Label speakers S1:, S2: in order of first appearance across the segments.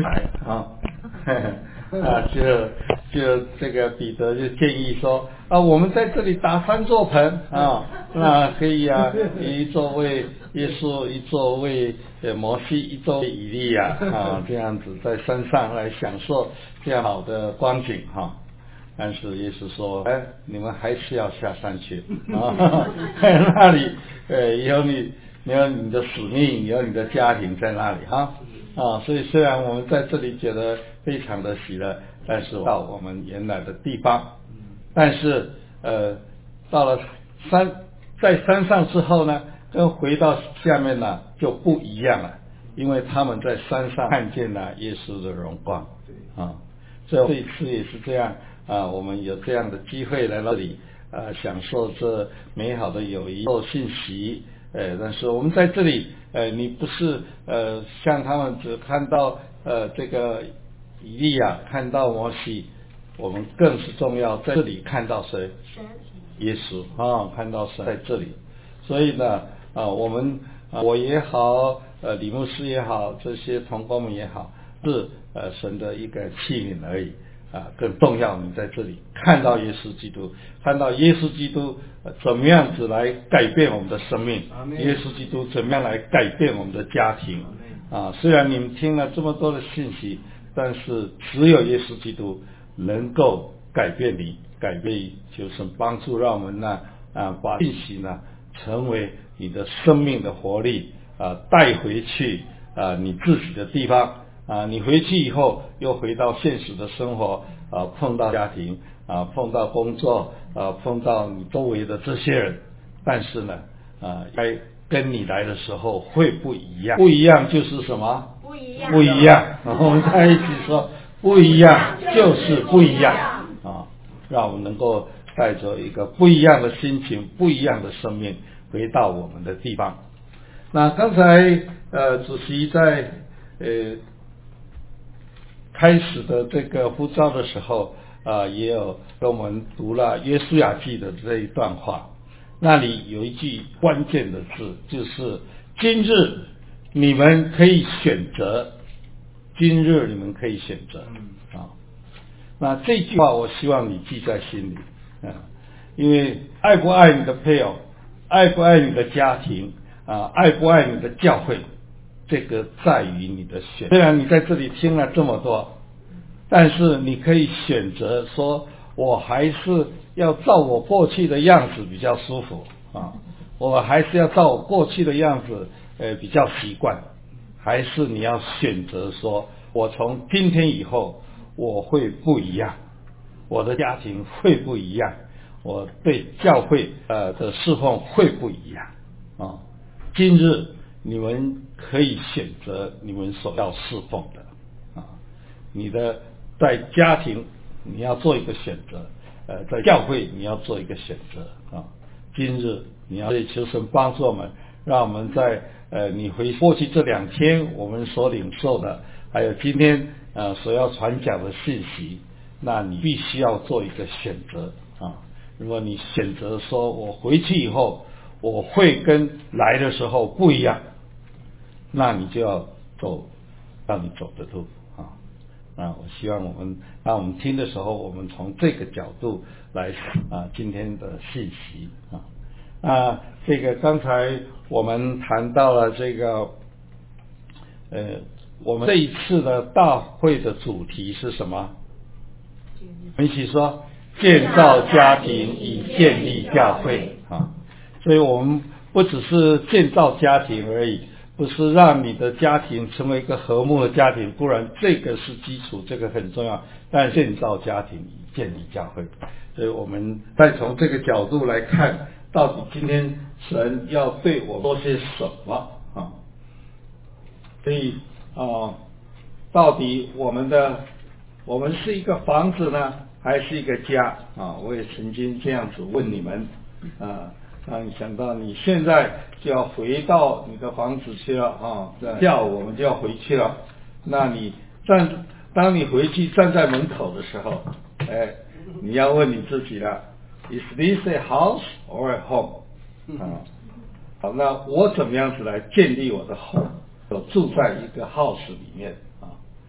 S1: 来啊，就这个彼得就建议说我们在这里搭3座棚那可以一座为耶稣，一座为摩西，一座为以利亚这样子在山上来享受这样好的光景但是耶稣说你们还是要下山去那里有你的使命，有你的家庭在那里所以虽然我们在这里觉得非常的喜乐，但是到我们原来的地方，但是到了在山上之后呢，跟回到下面呢就不一样了，因为他们在山上看见了耶稣的荣光所以这一次也是这样我们有这样的机会来到这里享受这美好的友谊或信息但是我们在这里你不是像他们只看到这个以利亚，看到摩西，我们更是重要在这里看到谁？耶稣看到神在这里。所以呢我也好李牧师也好，这些同工们也好，是神的一个器皿而已更重要你在这里看到耶稣基督，看到耶稣基督怎么样子来改变我们的生命，耶稣基督怎么样来改变我们的家庭虽然你们听了这么多的信息，但是只有耶稣基督能够改变你，改变就是帮助让我们呢把信息呢成为你的生命的活力带回去你自己的地方你回去以后又回到现实的生活碰到家庭碰到工作碰到你周围的这些人，但是呢该跟你来的时候会不一样，不一样就是什么？不一样我们在一起说不一样就是不一样让我们能够带着一个不一样的心情，不一样的生命回到我们的地方。那刚才主席在开始的这个呼召的时候也有跟我们读了约书亚记的这一段话，那里有一句关键的字，就是今日你们可以选择，今日你们可以选择那这句话我希望你记在心里因为爱不爱你的配偶，爱不爱你的家庭爱不爱你的教会，这个在于你的选择。虽然你在这里听了这么多，但是你可以选择说我还是要照我过去的样子比较舒服我还是要照我过去的样子比较习惯，还是你要选择说我从今天以后我会不一样，我的家庭会不一样，我对教会的侍奉会不一样今日你们可以选择你们所要侍奉的你的在家庭你要做一个选择在教会你要做一个选择今日你要求神帮助我们，让我们在你回过去这2天我们所领受的，还有今天所要传讲的信息，那你必须要做一个选择如果你选择说我回去以后我会跟来的时候不一样，那你就要走让你走的路我希望当我们听的时候，我们从这个角度来今天的信息这个刚才我们谈到了这个我们这一次的大会的主题是什么？我们一起说建造家庭以建立教会所以我们不只是建造家庭而已，不是让你的家庭成为一个和睦的家庭，不然这个是基础，这个很重要，但建造家庭以建立教会，所以我们再从这个角度来看，到底今天神要对我做些什么所以到底我们是一个房子呢，还是一个家我也曾经这样子问你们让你想到你现在就要回到你的房子去了下午我们就要回去了，那你当你回去站在门口的时候你要问你自己了， Is this a house or a home 好，那我怎么样子来建立我的 home， 我住在一个 house 里面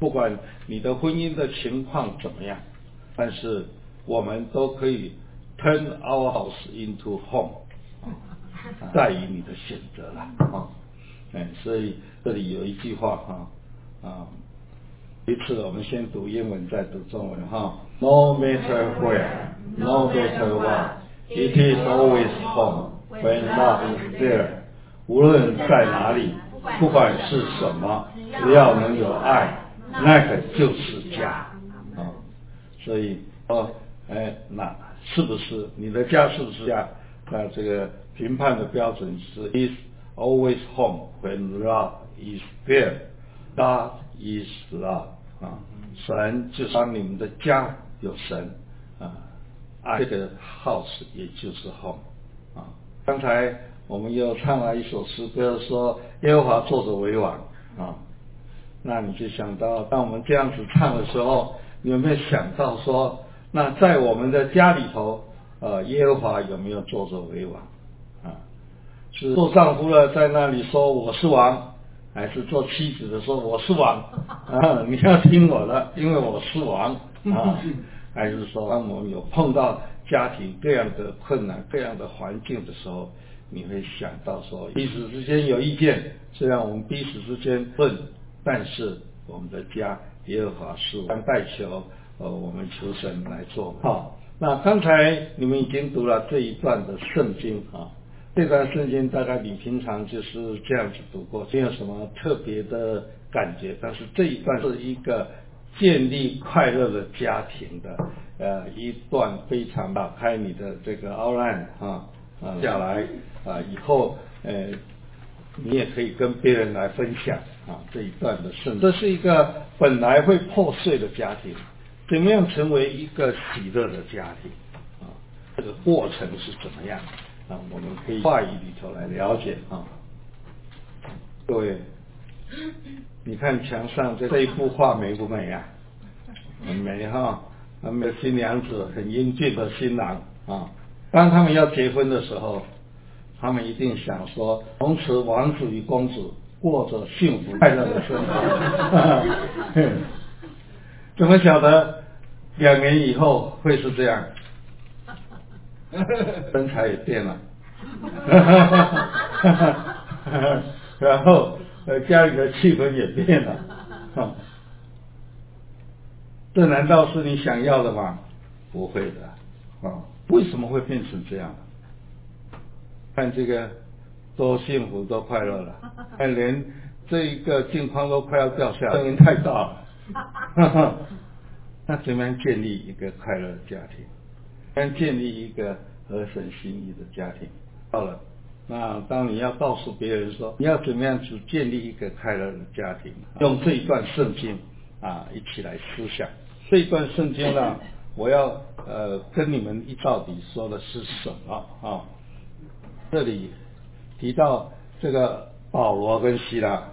S1: 不管你的婚姻的情况怎么样，但是我们都可以 turn our house into home， 在于你的选择了啊。所以这里有一句话一次我们先读英文再读中文No matter where, no matter what, it is always home when love is there。 无论在哪里，不管是什么，只要能有爱，那个就是家所以那是不是你的家是不是家？那这个评判的标准是 is always home when love is there。 God is love。神就是当你们的家有神爱这个 house 也就是 home。刚才我们又唱了一首诗歌，说耶和华坐着为王那你就想到，当我们这样子唱的时候，你有没有想到说，那在我们的家里头耶和华有没有坐着为王是做丈夫的在那里说我是王，还是做妻子的说我是王你要听我的，因为我是王还是说当我们有碰到家庭各样的困难各样的环境的时候，你会想到说彼此之间有意见，虽然我们彼此之间问，但是我们的家耶和华是王，代求我们求神来做那刚才你们已经读了这一段的圣经这段圣经大概你平常就是这样子读过，没有什么特别的感觉，但是这一段是一个建立快乐的家庭的一段非常打开你的这个 outline 下来以后你也可以跟别人来分享这一段的圣经。这是一个本来会破碎的家庭，怎么样成为一个喜乐的家庭这个过程是怎么样我们可以话语里头来了解各位，你看墙上这一幅画美不美很美很美，新娘子很英俊的新郎当他们要结婚的时候，他们一定想说从此王子与公主过着幸福快乐的生活怎么晓得2年以后会是这样？身材也变了然后家里的气氛也变了这难道是你想要的吗？不会的为什么会变成这样？看这个多幸福多快乐了连这一个镜框都快要掉下来，声音太大了那怎么样建立一个快乐的家庭？怎么样建立一个合神心意的家庭？到了那当你要告诉别人说你要怎么样去建立一个快乐的家庭，用这一段圣经一起来思想。这一段圣经呢，我要跟你们一到底说的是什么这里提到这个保罗跟希拉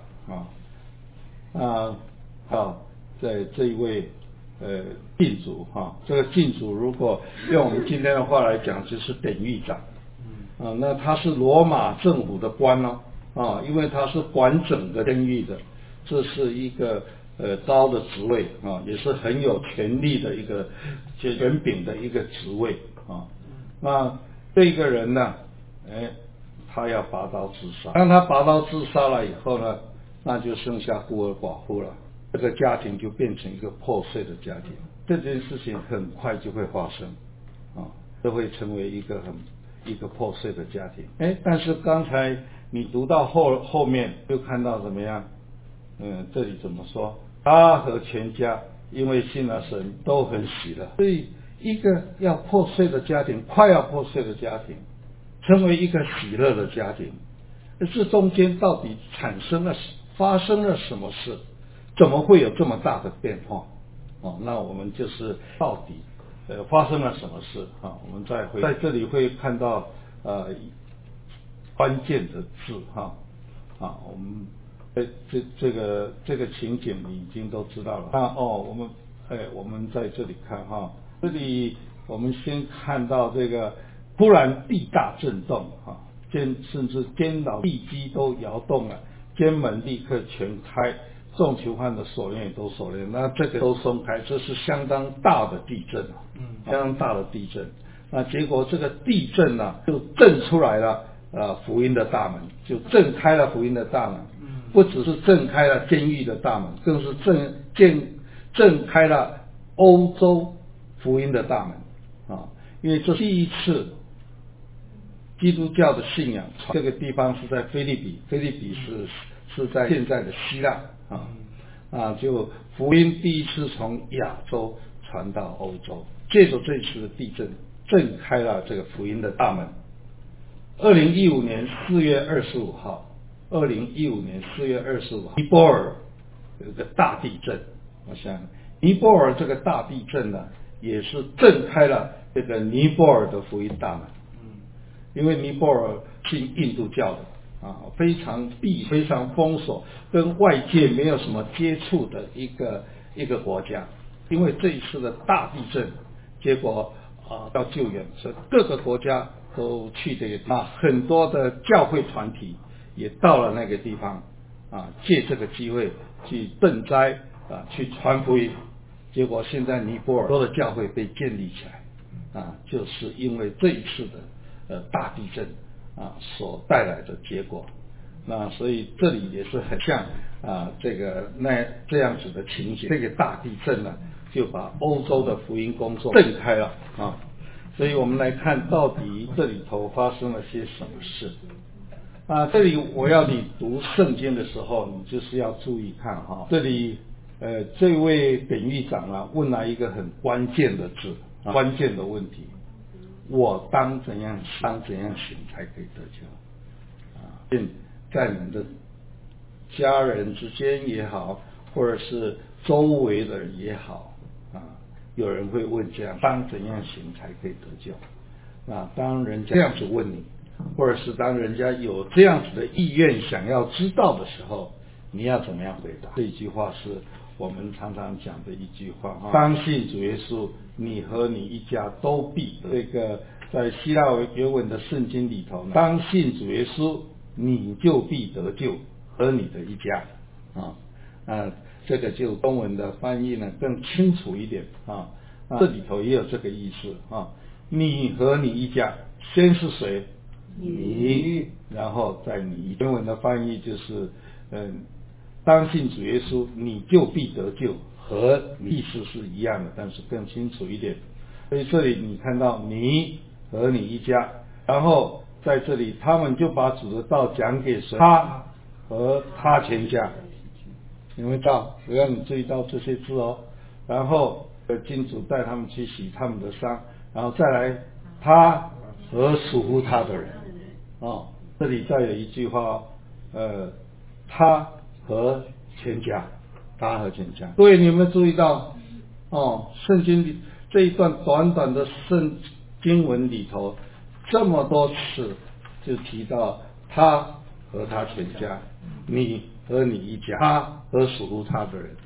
S1: 在这一位禁主这个禁主如果用我们今天的话来讲就是典狱长那他是罗马政府的官因为他是管整个监狱的，这是一个高的职位也是很有权力的一个权柄的一个职位那这个人呢他要拔刀自杀，当他拔刀自杀了以后呢，那就剩下孤儿寡妇了，这个家庭就变成一个破碎的家庭。这件事情很快就会发生这会成为一个破碎的家庭但是刚才你读到后面又看到怎么样这里怎么说？他和全家因为信了神都很喜乐。所以一个要破碎的家庭，快要破碎的家庭成为一个喜乐的家庭，这中间到底发生了什么事？怎么会有这么大的变化那我们就是到底发生了什么事我们在这里会看到关键的字我们这个情景你已经都知道了我们在这里看这里我们先看到这个突然地大震动甚至监牢地基都摇动了，监门立刻全开， 重囚犯的锁链也都锁链，那这个都松开，这是相当大的地震啊，相当大的地震。那结果这个地震呢，就震出来了福音的大门，就震开了福音的大门。不只是震开了监狱的大门，更是震开了欧洲福音的大门啊！因为这第一次基督教的信仰，这个地方是在菲律比，菲律比是在现在的希腊就福音第一次从亚洲传到欧洲，借着这次的地震，震开了这个福音的大门。2015年4月25号，2015年4月25号，尼泊尔有个大地震。我想，尼泊尔这个大地震呢，也是震开了这个尼泊尔的福音大门。因为尼泊尔信印度教的非常封锁，跟外界没有什么接触的一个国家。因为这一次的大地震，结果要救援，所以各个国家都去这个地方，很多的教会团体也到了那个地方借这个机会去赈灾去传福音。结果现在尼泊尔多的教会被建立起来就是因为这一次的大地震所带来的结果。那所以这里也是很像这样子的情形。这个大地震呢，就把欧洲的福音工作震开了所以我们来看到底这里头发生了些什么事这里我要你读圣经的时候，你就是要注意看这里这位典狱长问了一个很关键的字关键的问题：我当怎样行才可以得救在你们的家人之间也好，或者是周围的人也好有人会问这样：当怎样行才可以得救？当人家这样子问你，或者是当人家有这样子的意愿想要知道的时候，你要怎么样回答？这一句话是我们常常讲的一句话当信主耶稣，你和你一家都必得。这个在希腊原文的圣经里头，当信主耶稣，你就必得救，和你的一家这个就中文的翻译呢更清楚一点这里头也有这个意思你和你一家，先是谁？你，然后再你。原文的翻译就是当信主耶稣，你就必得救，和意思是一样的，但是更清楚一点。所以这里你看到你和你一家，然后在这里他们就把主的道讲给谁？他和他全家。有没有到？只要你注意到这些字然后金主带他们去洗他们的伤，然后再来他和属乎他的人这里再有一句话他和全家，他和全家。各位，你有没有注意到圣经里这一段短短的圣经文里头，这么多次就提到他和他全家，你和你一家，他和属乎他的人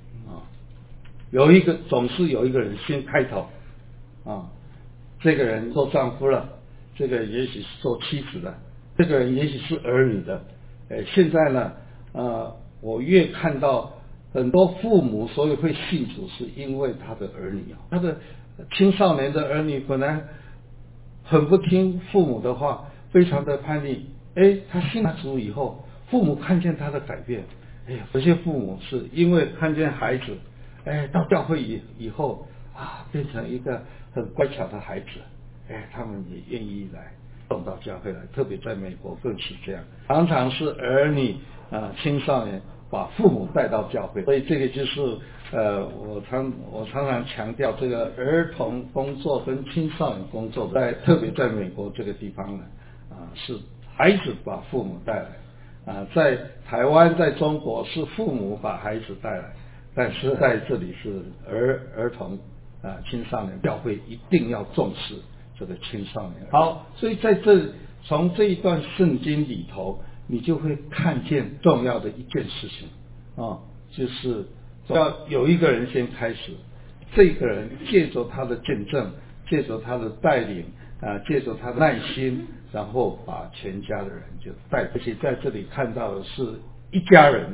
S1: 总是有一个人先开头这个人做丈夫了，这个也许是做妻子的，这个人也许是儿女的现在呢我越看到很多父母所以会信主，是因为他的儿女他的青少年的儿女本来很不听父母的话，非常的叛逆他信了主以后，父母看见他的改变有些父母是因为看见孩子到教会以后变成一个很乖巧的孩子他们也愿意来送到教会来，特别在美国更是这样，常常是儿女青少年把父母带到教会。所以这个就是我常常强调，这个儿童工作跟青少年工作特别在美国这个地方呢是孩子把父母带来在台湾在中国是父母把孩子带来，但是在这里是儿童青少年，教会一定要重视这个青少年。好，所以在从这一段圣经里头，你就会看见重要的一件事情就是要有一个人先开始，这个人借着他的见证，借着他的带领借着他的耐心，然后把全家的人就带。而且在这里看到的是一家人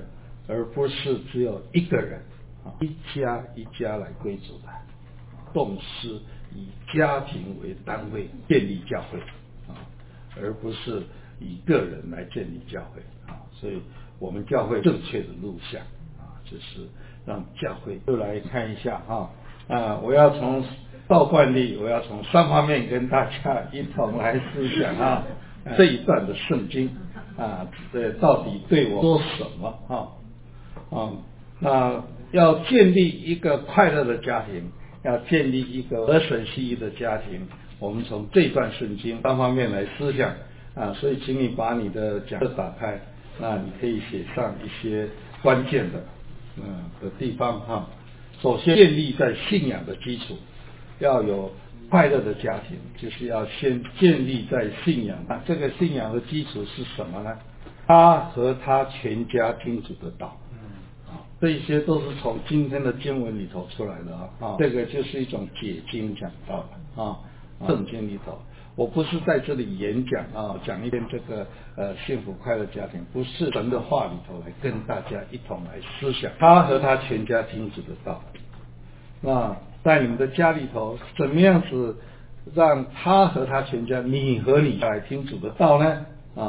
S1: 而不是只有一个人一家一家来归主的，动师以家庭为单位建立教会而不是以个人来建立教会所以我们教会正确的路向就是让教会就来看一下我要从道惯例，我要从3方面跟大家一同来思想这一段的圣经到底对我说什么那要建立一个快乐的家庭，要建立一个合神心意的家庭，我们从这段圣经3方面来思想所以请你把你的讲册打开，那你可以写上一些关键的地方首先建立在信仰的基础，要有快乐的家庭，就是要先建立在信仰这个信仰的基础是什么呢？他和他全家听主的道这些都是从今天的经文里头出来的这个就是一种解经讲道圣经里头，我不是在这里演讲讲一遍这个幸福快乐家庭，不是神的话里头来跟大家一同来思想他和他全家听主的道。那在你们的家里头怎么样子让他和他全家你和你来听主的道呢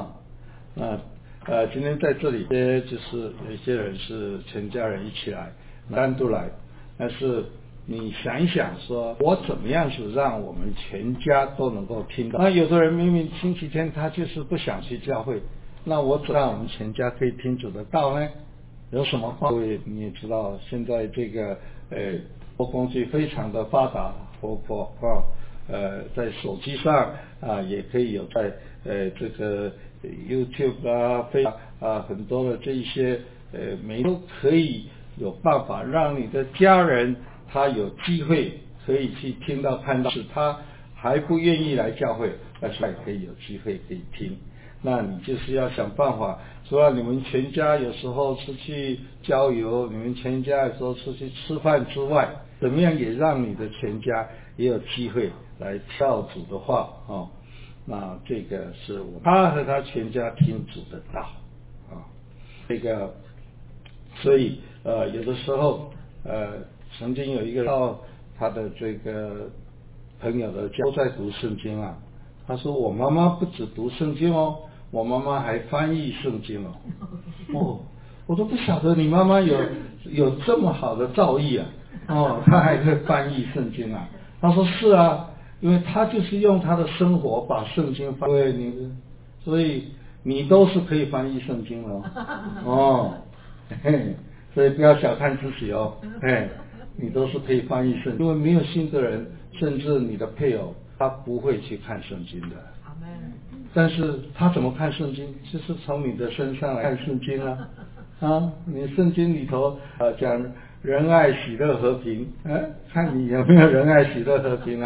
S1: 今天在这里就是有一些人是全家人一起来单独来，但是你想一想说我怎么样子让我们全家都能够听到，那有的人明明星期天他就是不想去教会，那我怎么让我们全家可以听主的道呢？有什么方法？你也知道现在这个工具非常的发达活泼在手机上也可以有在这个 YouTube 很多的这一些每都可以有办法让你的家人他有机会可以去听到看到，是他还不愿意来教会，但是还可以有机会可以听。那你就是要想办法，除了你们全家有时候出去郊游，你们全家有时候出去吃饭之外，怎么样也让你的全家也有机会来跳主的话那这个是他和他全家听主的道这个所以有的时候曾经有一个他的这个朋友的家都在读圣经他说我妈妈不只读圣经我妈妈还翻译圣经我都不晓得你妈妈有这么好的造诣她还可以翻译圣经他说是因为他就是用他的生活把圣经翻译所以你都是可以翻译圣经了所以不要小看自己你都是可以翻译圣经，因为没有信的人甚至你的配偶他不会去看圣经的但是他怎么看圣经？就是从你的身上来看圣经你圣经里头讲仁爱喜乐和平看你有没有仁爱喜乐和平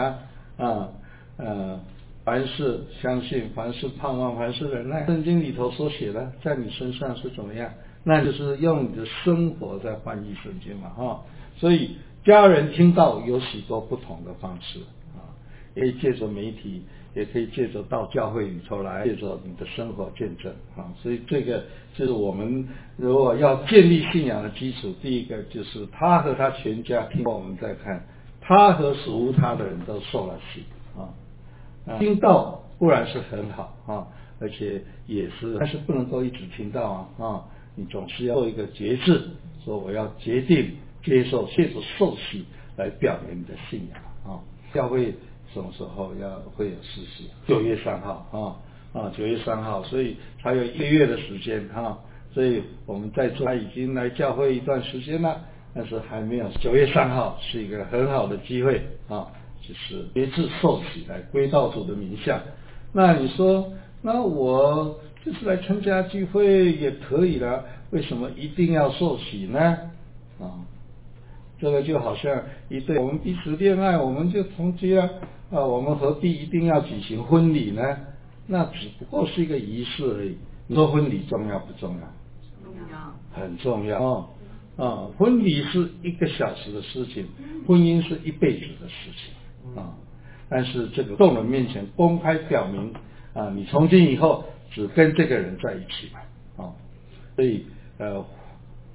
S1: 凡事相信，凡事盼望，凡事忍耐，圣经里头所写的在你身上是怎么样，那就是用你的生活在翻译圣经所以家人听到有许多不同的方式也可以借着媒体，也可以借着到教会里头来，借着你的生活见证所以这个就是我们如果要建立信仰的基础，第一个就是他和他全家听到，我们再看他和属乎他的人都受了洗听到固然是很好而且也是，但是不能够一直听到你总是要做一个节制，说我要决定接受，借着受洗来表明你的信仰教会什么时候会有施洗？9月3号9月3号，所以还有1个月的时间所以我们在座他已经来教会一段时间了，但是还没有9月3号是一个很好的机会就是决志受洗来归到主的名下。那你说那我就是来参加聚会也可以了，为什么一定要受洗呢这个就好像一对我们彼此恋爱我们就同居我们何必一定要举行婚礼呢？那只不过是一个仪式而已。你说婚礼重要不重要？重要，很重要婚礼是1个小时的事情，婚姻是一辈子的事情但是这个众人面前公开表明你从今以后只跟这个人在一起所以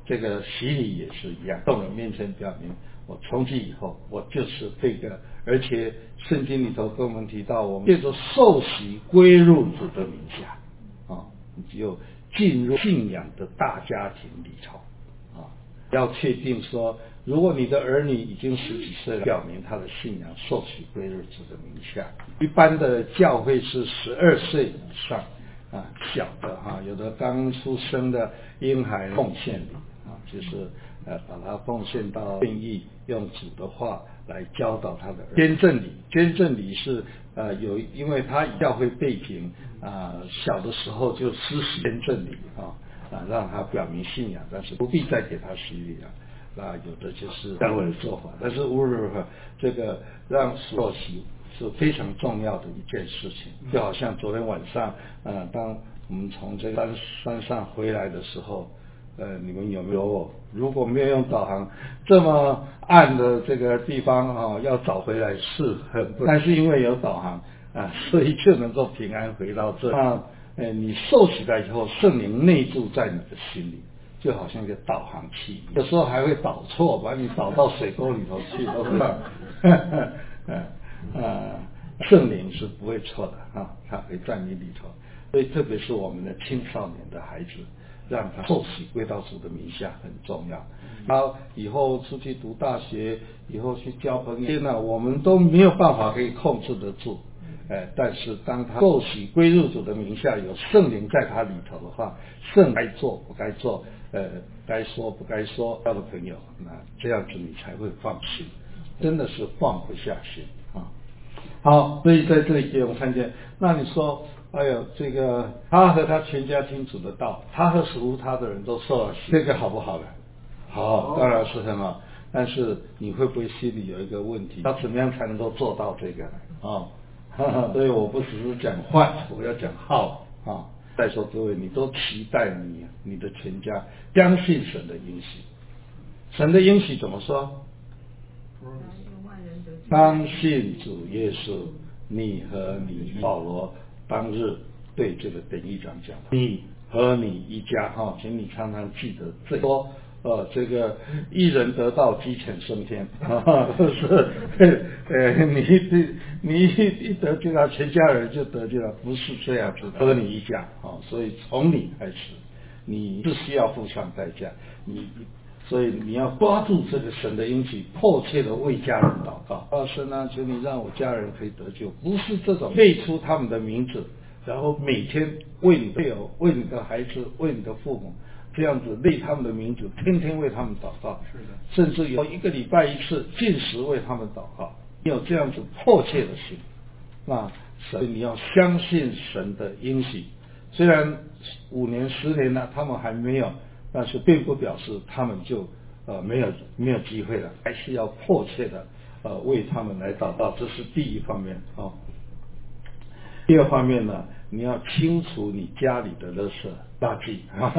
S1: 这个洗礼也是一样，众人面前表明我从今以后我就是这个，而且圣经里头跟我们提到，我们借着受洗归入主的名下你就进入信仰的大家庭里头要确定说，如果你的儿女已经10几岁了，表明他的信仰受洗归入主的名下。一般的教会是12岁以上小的有的刚出生的婴孩奉献礼就是把他奉献到愿意用主的话来教导他的儿女。捐赠礼是因为他教会背景小的时候就施洗捐赠礼让他表明信仰，但是不必再给他洗礼了。那有的就是单位的做法，但是无论如何，这个让受洗是非常重要的一件事情。就好像昨天晚上当我们从这个山上回来的时候，你们有没有？如果没有用导航，这么暗的这个地方要找回来是很不，但是因为有导航所以就能够平安回到这。你受洗了以后，圣灵内住在你的心里，就好像一个导航器，有时候还会导错，把你导到水沟里头去，都是圣灵是不会错的他会在你里头。所以特别是我们的青少年的孩子，让他受洗归到主的名下很重要。然后以后出去读大学，以后去交朋友呢，我们都没有办法可以控制得住。但是当他受洗归入主的名下，有圣灵在他里头的话，圣该做不该做，该说不该说，交的朋友，那这样子你才会放心，真的是放不下心好，所以在这里给我们看见，那你说，哎呦，这个他和他全家听主的道，他和属乎他的人都受了洗，这个好不好呢？好，当然是很好。但是你会不会心里有一个问题？要怎么样才能够做到这个所以我不只是讲坏，我要讲好再说各位，你都期待你的全家相信神的应许。神的应许怎么说？相信主耶稣，你和你保罗当日对这个典狱长讲，你和你一家请你常常记得这说这个一人得道鸡犬升天你一得救了，全家人就得救了，不是这样子的。和你一家所以从你开始，你是需要付上代价，所以你要抓住这个神的应许，迫切的为家人祷告。神啊，求你让我家人可以得救，不是这种背出他们的名字，然后每天为你的配偶、为你的孩子、为你的父母，这样子背他们的名字，天天为他们祷告。是的，甚至有1个礼拜1次禁食为他们祷告。你有这样子迫切的心，那所以你要相信神的应许。虽然5年10年了，他们还没有。但是并不表示他们就没有机会了，还是要迫切的为他们来祷告，这是第一方面第二方面呢，你要清除你家里的垃圾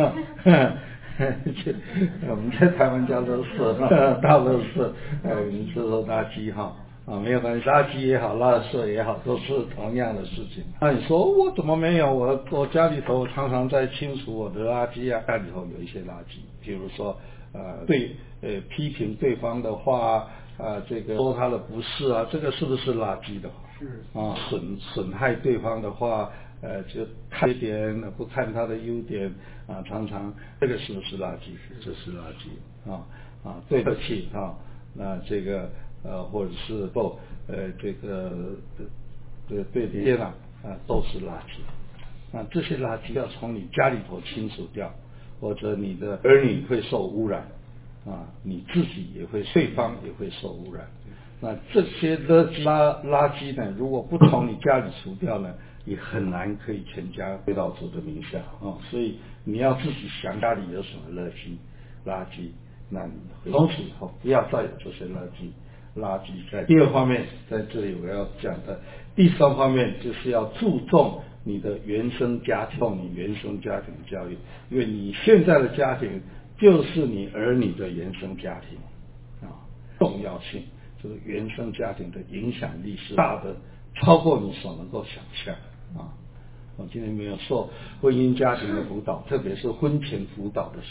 S1: 我们在台湾叫垃圾大垃圾你是说垃圾没有关系，垃圾也好，垃圾也好，都是同样的事情。那你说我怎么没有？我家里头常常在清除我的垃圾家里头有一些垃圾，比如说批评对方的话这个说他的不是这个是不是垃圾的话？是损害对方的话，就看缺点不看他的优点常常这个是不是垃圾？这是垃圾对不起那这个或者是这个对别人都是垃圾这些垃圾要从你家里头清除掉，或者你的儿女会受污染你自己也会，对方也会受污染。那这些垃圾呢，如果不从你家里除掉呢，也很难可以全家归到主的名下所以你要自己想家里有什么垃圾，那你从此以后不要再有这些垃圾在。第二方面，在这里我要讲的第三方面，就是要注重你的原生家庭，你原生家庭教育，因为你现在的家庭就是你儿女的原生家庭重要性，这个原生家庭的影响力是大的，超过你所能够想象我今天没有做婚姻家庭的辅导，特别是婚前辅导的时候，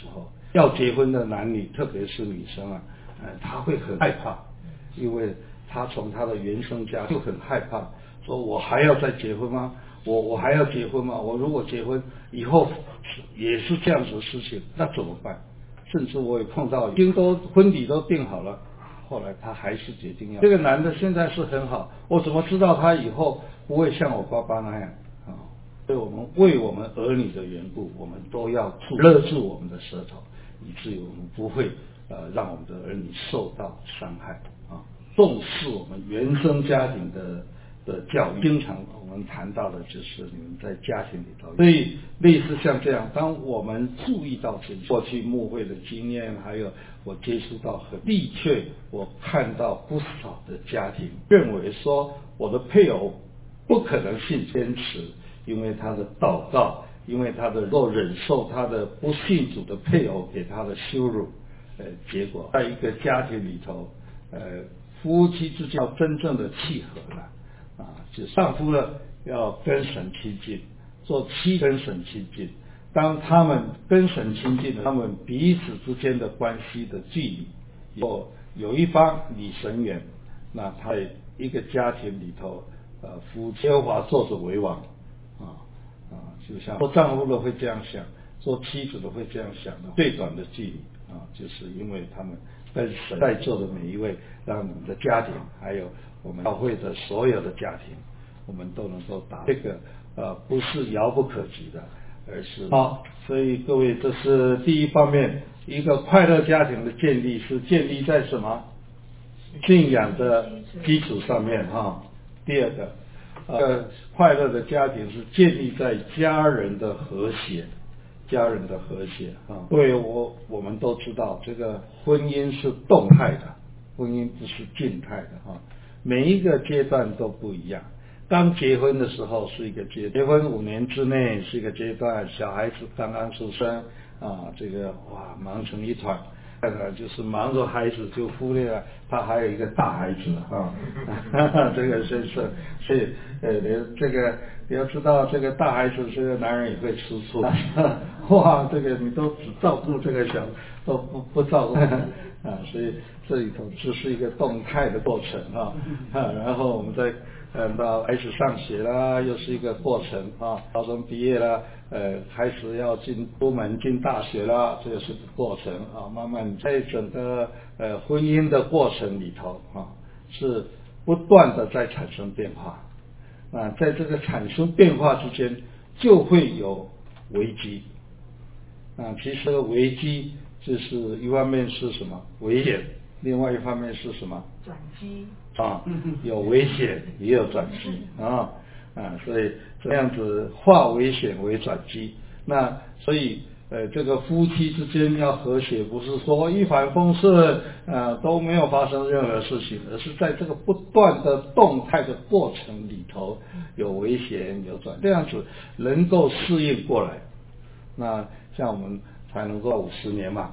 S1: 要结婚的男女，特别是女生啊，她会很害怕，因为她从她的原生家就很害怕，说我还要再结婚吗？我还要结婚吗？我如果结婚以后也是这样子的事情，那怎么办？甚至我也碰到已经都婚礼都定好了，后来他还是决定要。这个男的现在是很好，我怎么知道他以后不会像我爸爸那样啊？所以我们为我们儿女的缘故，我们都要勒住我们的舌头，以至于我们不会让我们的儿女受到伤害啊。重视我们原生家庭的教育，经常我们谈到的就是你们在家庭里头，所以类似像这样，当我们注意到这些过去牧会的经验，还有我接触到的确我看到不少的家庭认为说我的配偶不可能信坚持，因为他的祷告，因为他的能够忍受他的不信主的配偶给他的羞辱，结果在一个家庭里头，夫妻之间要真正的契合了。就丈夫呢要跟神亲近，做妻跟神亲近。当他们跟神亲近了，他们彼此之间的关系的距离，有一方离神远，那他在一个家庭里头，夫妻耶和华做着为王，就像做丈夫的会这样想，做妻子的会这样想的，最短的距离就是因为他们跟神在座的每一位，让你们的家庭还有我们教会的所有的家庭，我们都能够达这个不是遥不可及的，而是好。所以各位，这是第一方面，一个快乐家庭的建立是建立在什么信仰的基础上面第二个，快乐的家庭是建立在家人的和谐。家人的和谐因为我们都知道，这个婚姻是动态的，婚姻不是静态的每一个阶段都不一样。刚结婚的时候是一个阶段，结婚5年之内是一个阶段，小孩子刚刚出生这个忙成一团，就是忙着孩子就忽略了他还有一个大孩子这个是所以这个你要知道，这个大孩子这个男人也会吃醋这个你都只照顾这个小，都不照顾所以这里头这是一个动态的过程然后我们再到孩子上学啦，又是一个过程高中毕业啦，开始要出门进大学啦，这也是个过程慢慢在整个婚姻的过程里头是不断的在产生变化在这个产生变化之间就会有危机其实危机就是一方面是什么危险，另外一方面是什么
S2: 转机
S1: 有危险也有转机所以这样子化危险为转机。那所以这个夫妻之间要和谐，不是说一帆风顺都没有发生任何事情，而是在这个不断的动态的过程里头有危险有转，这样子能够适应过来，那像我们才能够50年嘛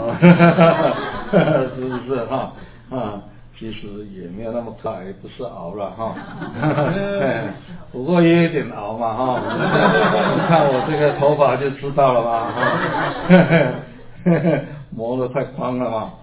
S1: 是不是其实也没有那么快，也不是熬了不过也有点熬嘛你看我这个头发就知道了嘛磨得快光了嘛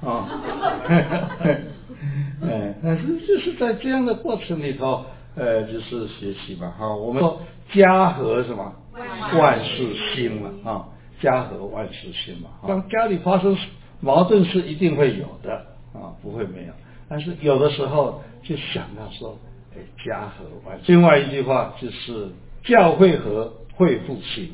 S1: 但是就是在这样的过程里头就是学习嘛我们说家和什么万事兴嘛家和万事兴嘛当家里发生矛盾是一定会有的不会没有，但是有的时候就想到说家和万事。另外一句话就是教会和会复兴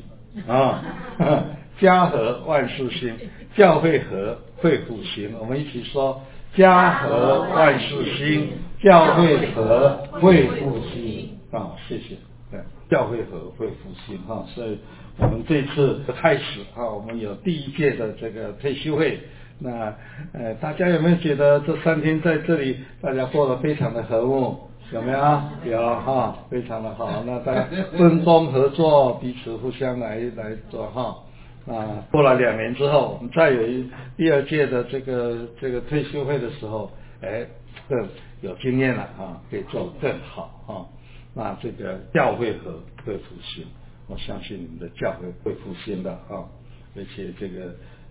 S1: 家和万事兴，教会和会复兴。我们一起说家和万事兴，教会和会复兴谢谢教会和会复兴所以我们这次开始我们有第1届的这个退休会。那大家有没有觉得这3天在这里大家过得非常的和睦？有没有有非常的好。那大家分工合作，彼此互相来做过了2年之后，我们再有第2届的这个退休会的时候更有经验了可以做更好那这个教会和会复兴，我相信你们的教会会复兴的而且这个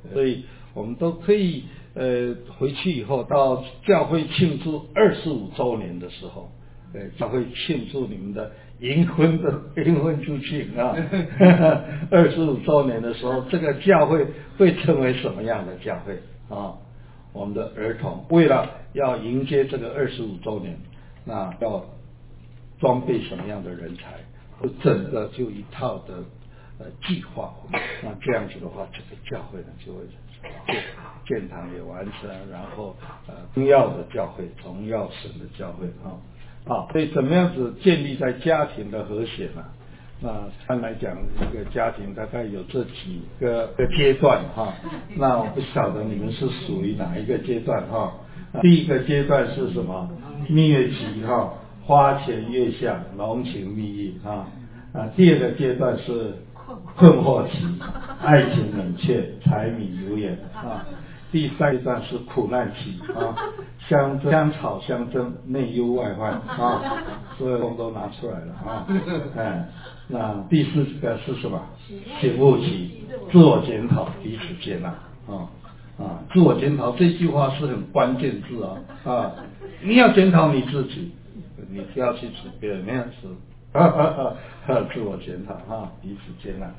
S1: 所以我们都可以回去以后到教会庆祝25周年的时候，教会庆祝你们的银婚祝庆啊，25周年的时候，这个教会会成为什么样的教会啊？我们的儿童为了要迎接这个25周年，那要装备什么样的人才？整个就一套的计划，那这样子的话，这个教会呢就会建堂也完成，然后荣耀的教会，荣耀神的教会啊，所以怎么样子建立在家庭的和谐呢？那按来讲，一个家庭大概有这几个阶段哈。那我不晓得你们是属于哪一个阶段哈。第一个阶段是什么？蜜月期哈，花前月下，浓情蜜意哈。第二个阶段是困惑期，爱情冷却，柴米油盐啊。第三阶段是苦难期啊，相吵相争，内忧外患啊，所有都拿出来了啊。那第四个是什么？醒悟期，自我检讨，彼此接纳自我检讨这句话是很关键字啊，你要检讨你自己，你不要去指别人那样子。自我检讨彼此接纳。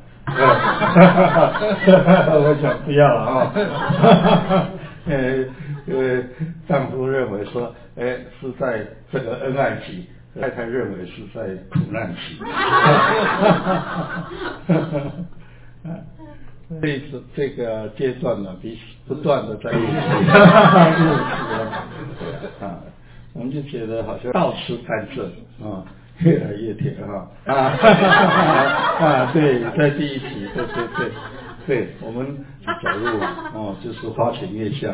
S1: 我想不要了丈夫认为说，是在这个恩爱期，太太认为是在苦难期。这个阶段呢，不断的在入我们就觉得好像倒吃甘蔗越来越甜对，在第一期，对，我们走路就是花前月下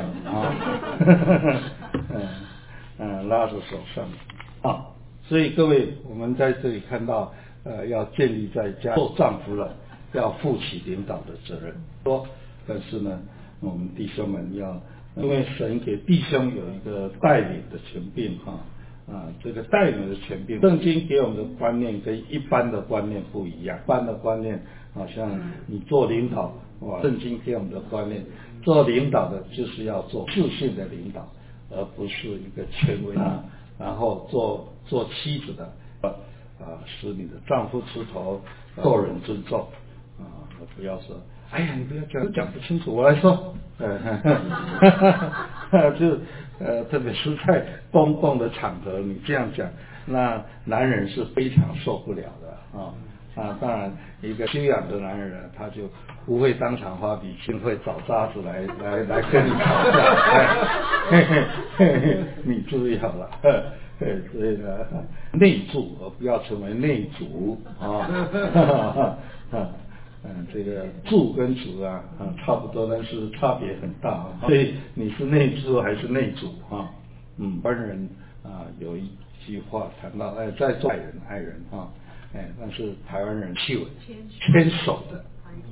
S1: 拉着手上所以各位，我们在这里看到要建立在家做丈夫了，要负起领导的责任。但是呢，我们弟兄们要，因为神给弟兄有一个带领的权柄这个带领的权柄，圣经给我们的观念跟一般的观念不一样。一般的观念好像你做领导，圣经给我们的观念，做领导的就是要做自信的领导，而不是一个权威然后做妻子的使你的丈夫出头，受人尊重不要说，哎呀，你不要讲不清楚，我来说，就特别是在公共的场合，你这样讲，那男人是非常受不了的当然，一个修养的男人，他就不会当场发脾气，会找渣子来跟你吵架，你注意好了。所以呢，内助而不要成为内主这个助跟主差不多，但是差别很大所以你是内助还是内主台湾人有一句话谈到在做爱人但是台湾人牵手的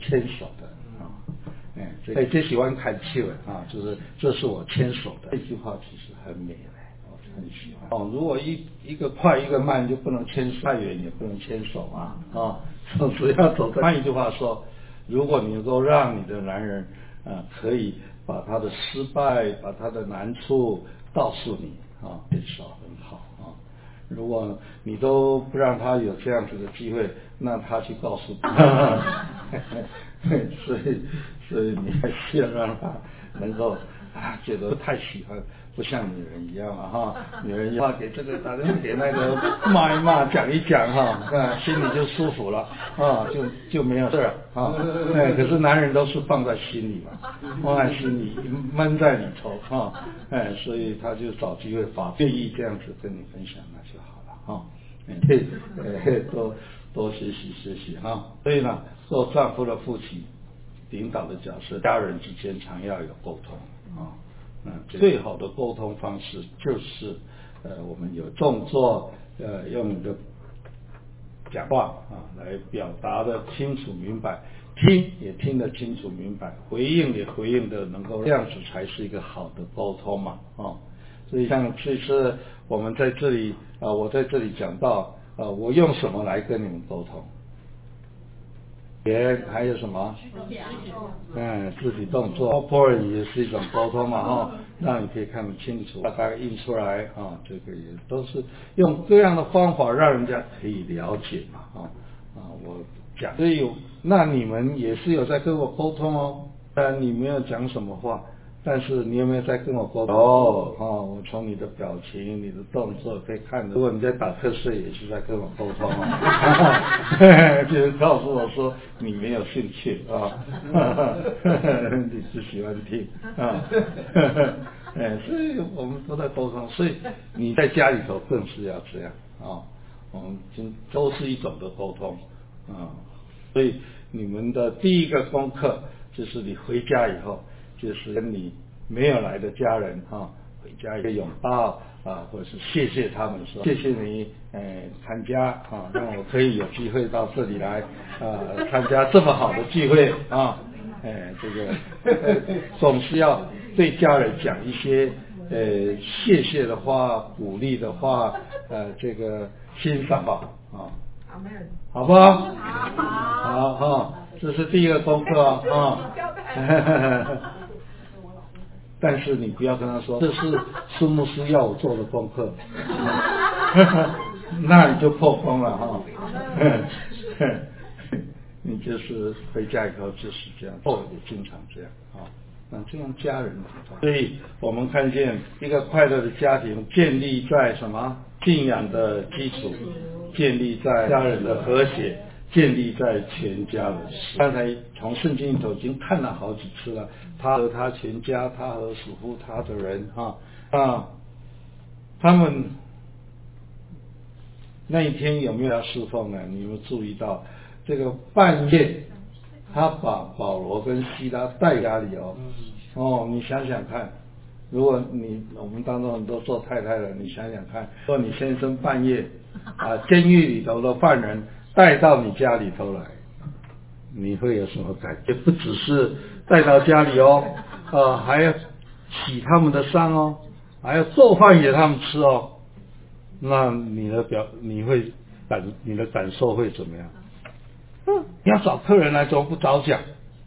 S1: 最喜欢看气吻就是这是我牵手的，这句话其实很美很喜欢如果一个快一个慢就不能牵手，太远也不能牵手只要走在。换一句话说，如果你能够让你的男人可以把他的失败，把他的难处告诉你牵手很好如果你都不让他有这样子的机会，那他去告诉你所以你还是要让他能够觉得太喜欢，不像女人一样女人要给这个打电话给那个骂一骂讲一讲心里就舒服了就没有事了可是男人都是放在心里放在心里闷在里头所以他就找机会愿意这样子跟你分享那就好了多学习所以呢，做丈夫的父亲领导的角色，家人之间常要有沟通最好的沟通方式就是我们有动作用你的讲话来表达的清楚明白，听也听得清楚明白，回应也回应的能够，这样子才是一个好的沟通所以像这次我们在这里我在这里讲到我用什么来跟你们沟通还有什么？肢体动作 ，PowerPoint 也是一种沟通嘛，让你可以看得清楚，大概印出来这个也都是用各样的方法让人家可以了解嘛，我讲，所以那你们也是有在跟我沟通哦，虽然你没有讲什么话。但是你有没有在跟我沟通？我从你的表情、你的动作可以看得，如果你在打瞌睡，也是在跟我沟通就是告诉我说你没有兴趣你只喜欢听所以我们都在沟通，所以你在家里头更是要这样我们都是一种的沟通所以你们的第一个功课就是你回家以后。就是跟你没有来的家人回家一个拥抱或者是谢谢他们说谢谢你参加让我可以有机会到这里来参加这么好的聚会这个总是要对家人讲一些谢谢的话、鼓励的话这个欣赏吧好不好？好这是第一个功课但是你不要跟他说这是苏牧师要我做的功课那你就破功了你就是回家以后就是这样也经常这样那这样家人所以我们看见一个快乐的家庭建立在什么信仰的基础，建立在家人的和谐，建立在全家的事。刚才从圣经里头已经看了好几次了，他和他全家，他和属乎他的人他们那一天有没有要侍奉呢？你有注意到这个半夜他把保罗跟希拉带家里你想想看，如果我们当中很多做太太的，你想想看，如果你先生半夜监狱里头的犯人带到你家里头来，你会有什么感觉？不只是带到家里还要洗他们的伤还要做饭给他们吃那你的感受会怎么样？你要找客人来，怎么不早讲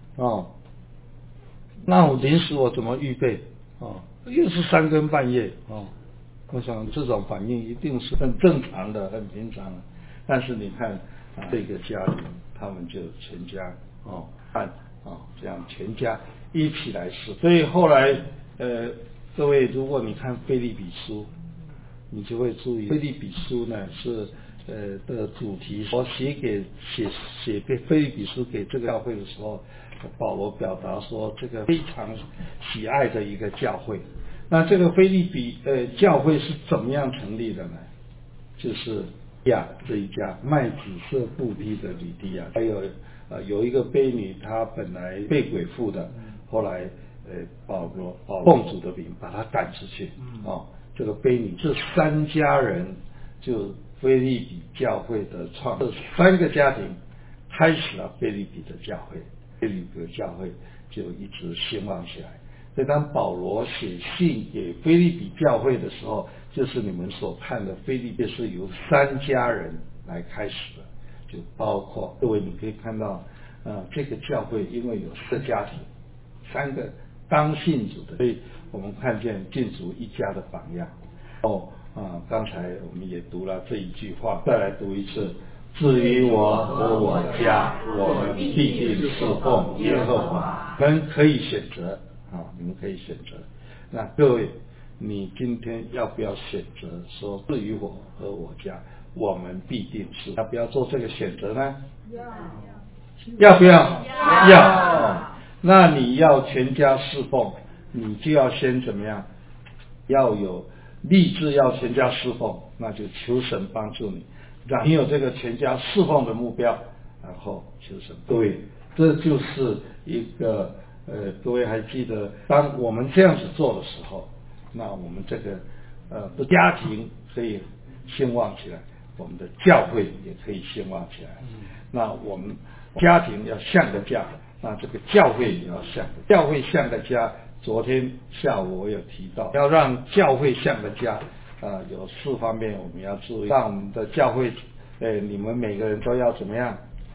S1: 那我临时我怎么预备又是3更半夜我想这种反应一定是很正常的、很平常的。但是你看这个家庭，他们就全家这样全家一起来吃。所以后来各位，如果你看腓立比书，你就会注意腓立比书呢是的主题。我写给腓立比书给这个教会的时候，保罗表达说这个非常喜爱的一个教会。那这个腓立比教会是怎么样成立的呢？就是这一家卖紫色布匹的吕底亚，还有一个婢女，她本来被鬼附的，后来保罗奉主的名把她赶出去这个婢女，这3家人就腓立比教会的这3个家庭开始了腓立比的教会，腓立比的教会就一直兴旺起来。所以当保罗写信给腓立比教会的时候，就是你们所看的腓立比是由3家人来开始的，就包括各位你可以看到这个教会因为有4个家庭，3个当信主的，所以我们看见信主一家的榜样刚才我们也读了这一句话，再来读一次。至于我和我家，我们必定侍奉耶和华。你们可以选择你们可以选择。那各位，你今天要不要选择说，至于我和我家，我们必定是？要不要做这个选择呢？要不要？要那你要全家侍奉，你就要先怎么样？要有立志要全家侍奉，那就求神帮助你，让你有这个全家侍奉的目标，然后求神。各位，这就是一个各位还记得，当我们这样子做的时候，那我们这个的家庭可以兴旺起来，我们的教会也可以兴旺起来。那我们家庭要像个家，那这个教会也要像教会像个家。昨天下午我有提到，要让教会像个家有4方面我们要注意，让我们的教会你们每个人都要怎么样？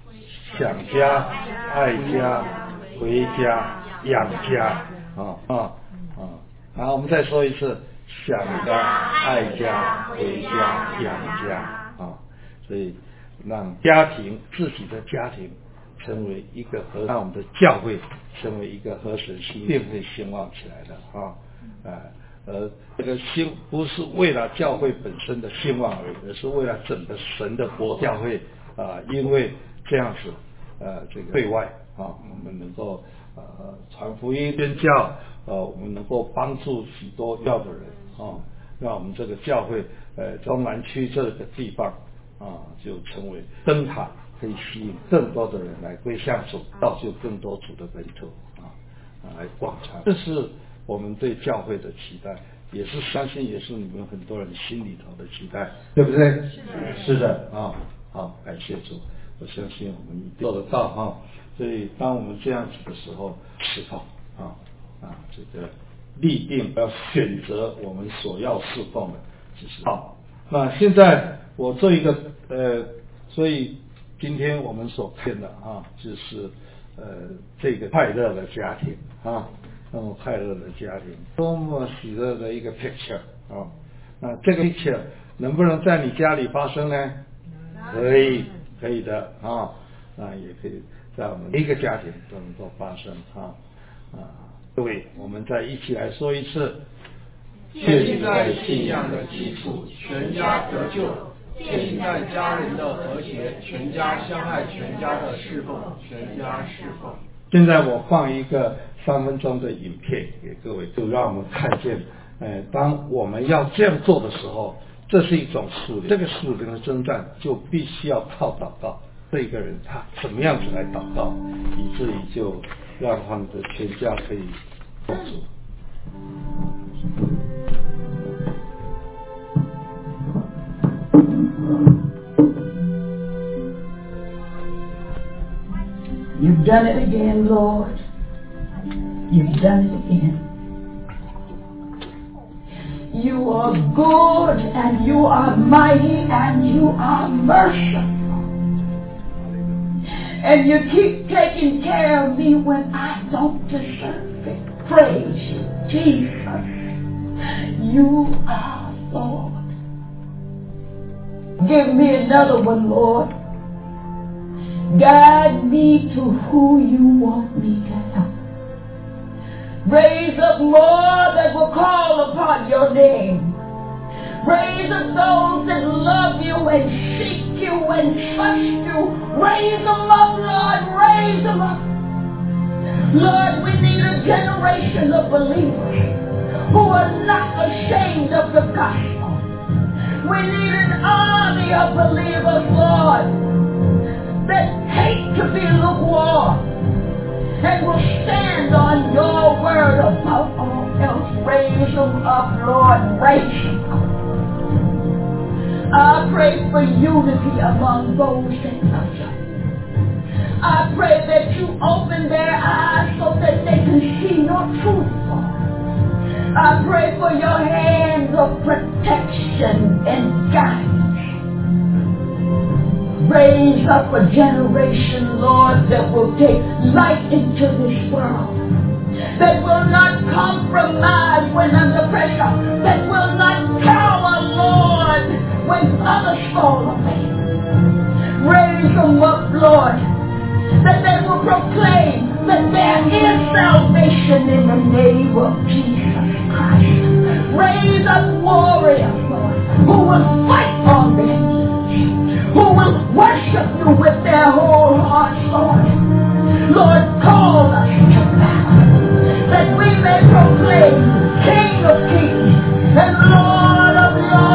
S1: 想家、爱家、回家、养家然后我们再说一次，想家、爱家、回家、养家所以让家庭自己的家庭成为一个让我们的教会成为一个合神心意，一定会兴旺起来的这个兴不是为了教会本身的兴旺而已，而是为了整个神的国教会因为这样子这个对外我们能够传福音宣教我们能够帮助许多要的人让我们这个教会中南区这个地方就成为灯塔，可以吸引更多的人来归向主，造就更多主的门徒来广传。这是我们对教会的期待，也是相信也是你们很多人心里头的期待，对不对？是的好，感谢主，我相信我们一定做得到所以当我们这样子的时候，侍奉这个立定要选择我们所要侍奉的，就是那现在我做一个所以今天我们所看的就是这个快乐的家庭那么快乐的家庭，多么喜乐的一个 picture 那这个 picture 能不能在你家里发生呢？可以的那也可以在我们每一个家庭都能够发生各位，我们再一起来说一次，
S2: 建立在信仰的基础，全家得救；建立在家人的和谐，全家相爱，全家的侍奉，全家侍奉。
S1: 现在我放一个3分钟的影片给各位，就让我们看见当我们要这样做的时候，这是一种属灵，这个属灵的征战就必须要靠祷告。这个人他怎么样子来祷告，以至于就让他们的全家可以共主。
S3: You've done it again, Lord. You've done it again. You are good and you are mighty and you are merciful. And you keep taking care of me when I don't deserve it. Praise you, Jesus. You are Lord. Give me another one, Lord. Guide me to who you want me to help. Raise up more that will call upon your name. Raise up those that love you and seek you and trust you. Raise them up, Lord, raise them up. Lord, we need a generation of believers who are not ashamed of the gospel. We need an army of believers, Lord, that hate to be lukewarm and will stand on your word above all else. Raise them up, Lord, raise them up. I pray for unity among those that love you. I pray that you open their eyes so that they can see your truth, Lord. I pray for your hands of protection and guidance. Raise up a generation, Lord, that will take light into this world, that will not compromise when under pressure, that will not cower, Lord, when others fall away. Raise them up, Lord, that they will proclaim that there is salvation in the name of Jesus Christ. Raise up warriors, Lord, who will fight on their knees, who will worship you with their whole hearts, Lord. Lord, call us to battle, that we may proclaim King of Kings and Lord of Lords.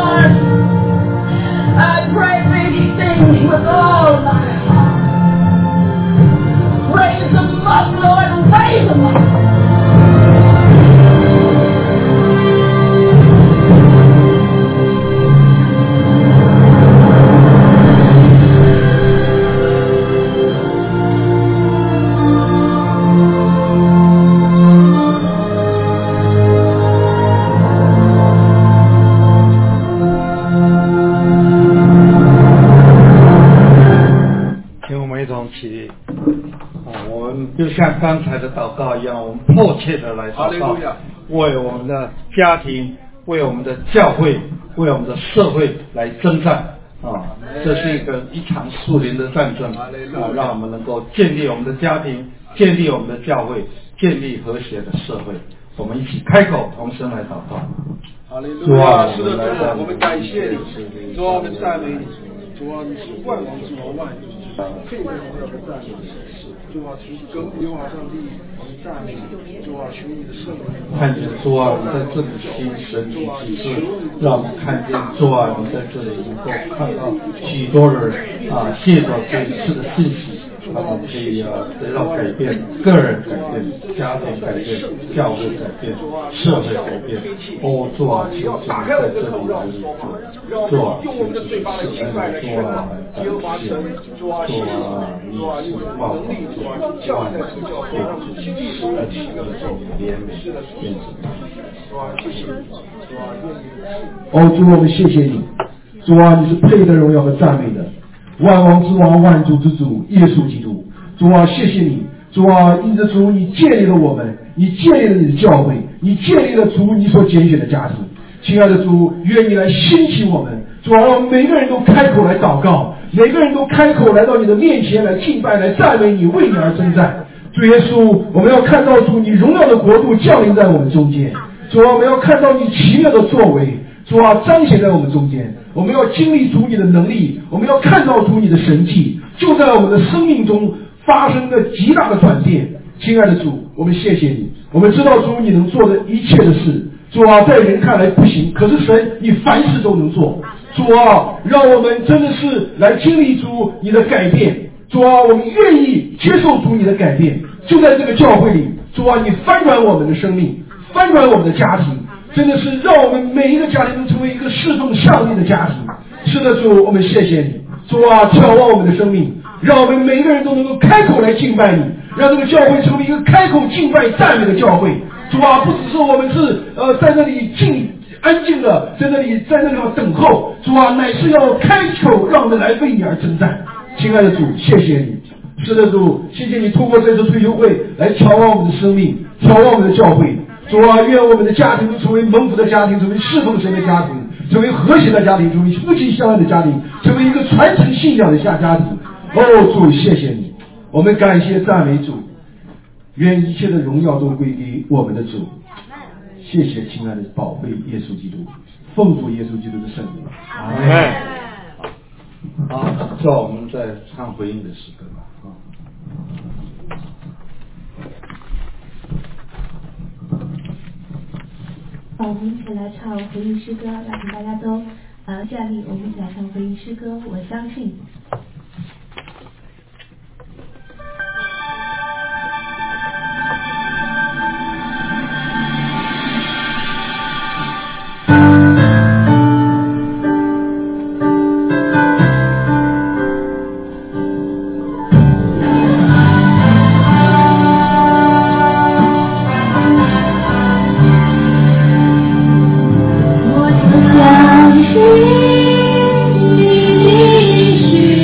S1: 像刚才的祷告一样，我们迫切的来祷告，为我们的家庭，为我们的教会，为我们的社会来征战啊！这是一场属灵的战争啊！让我们能够建立我们的家庭，建立我们的教会，建立和谐的社会。我们一起开口同声来祷告。
S2: 主啊，是的，主啊，我们感谢你，主啊，我们赞美你，主啊，你是万王之王，万主之王，配得荣耀的赞美。主啊，求跟耶和华上帝，我们赞美你，主啊，求你的圣灵。
S1: 看见主啊，你在这里行神迹奇事，让我们看见主啊，你在这里能够看到许多人啊，借着这一次的信息，他们可以得到改变，个人改变，家庭改变，教会改变，社会改变。哦，主啊，求主在这里来主啊，
S2: 用我们的嘴巴来敬拜来宣告耶和华神，主啊，谢谢你，主啊，用能力，主啊，教在这个教会，让我们经历所有奇妙的作为，是的，主啊，谢谢你，主啊，愿意。
S4: 哦，主，我们谢谢你，主啊，你是配得荣耀和赞美的，万王之王，万主之主，耶稣基督。主啊，谢谢你，主啊，因着主，你建立了我们，你建立了你的教会，你建立了主你所拣选的家庭。亲爱的主，愿你来兴起我们，主啊，让我们每个人都开口来祷告，每个人都开口来到你的面前来敬拜，来赞美你，为你而征战。主耶稣，我们要看到主你荣耀的国度降临在我们中间。主啊，我们要看到你奇妙的作为，主啊，彰显在我们中间。我们要经历主你的能力，我们要看到主你的神迹，就在我们的生命中发生了极大的转变。亲爱的主，我们谢谢你，我们知道主你能做的一切的事，主啊，在人看来不行，可是神你凡事都能做。主啊，让我们真的是来经历主你的改变。主啊，我们愿意接受主你的改变，就在这个教会里。主啊，你翻转我们的生命，翻转我们的家庭，真的是让我们每一个家庭都成为一个侍奉上帝的家庭。是的，主，我们谢谢你。主啊，眺望我们的生命，让我们每一个人都能够开口来敬拜你，让这个教会成为一个开口敬拜赞美的教会。主啊，不只是我们是在那里安静的在那里等候，主啊，乃是要开口让我们来为你而征战。亲爱的主，谢谢你。是的，主，谢谢你透过这次退休会来眺望我们的生命，眺望我们的教会。主啊，愿我们的家庭都成为蒙福的家庭，成为侍奉神的家庭，成为和谐的家庭，成为夫妻相爱的家庭，成为一个传承信仰的家庭。哦，主，谢谢你，我们感谢赞美主，愿一切的荣耀都归给我们的主。谢谢亲爱的宝贝耶稣基督，奉主耶稣基督的圣名。阿门。
S1: 好，叫我们再唱回应的诗歌吧。
S5: 我们一起来唱回应诗歌，来请大家都站立，我们一起来唱回应诗歌。我相信。
S3: 我相信你。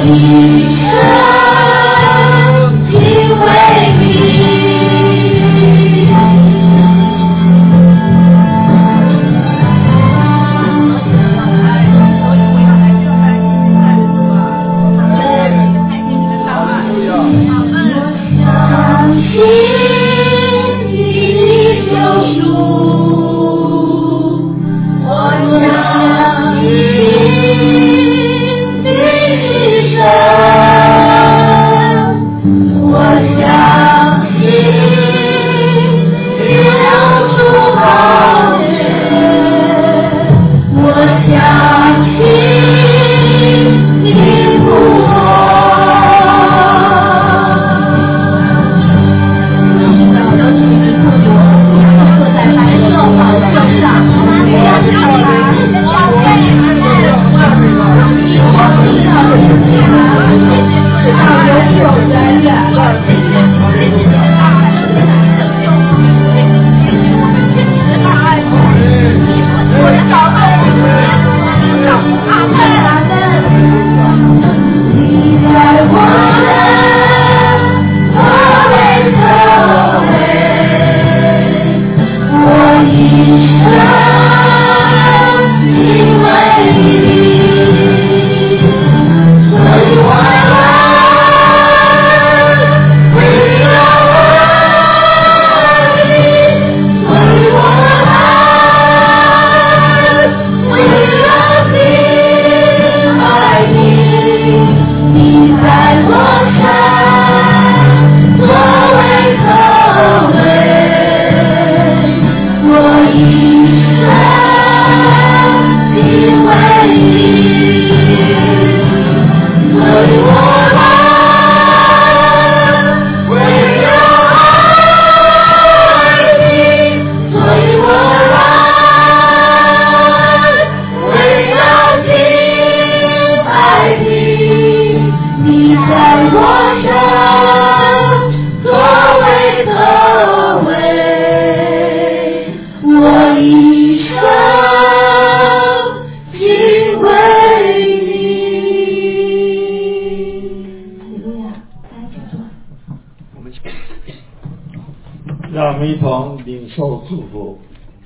S1: 让我们一同领受祝福。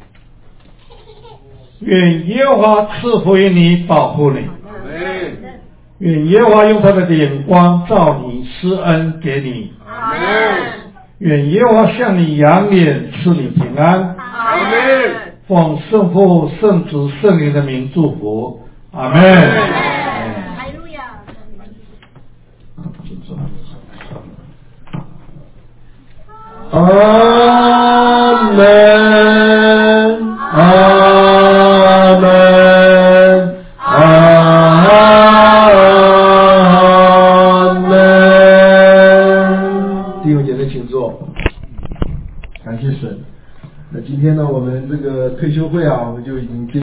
S1: 愿耶和华赐福于你，保护你。愿耶和华用他的眼光照你，施恩给你。愿耶和华向你扬脸，赐你平安。奉圣父、圣子、圣灵的名祝福。阿门。
S6: 哈利路亚。
S4: 阿门，阿门，阿门。弟兄姐妹，请坐。感谢神。那今天呢，我们这个退休会啊，我们就已经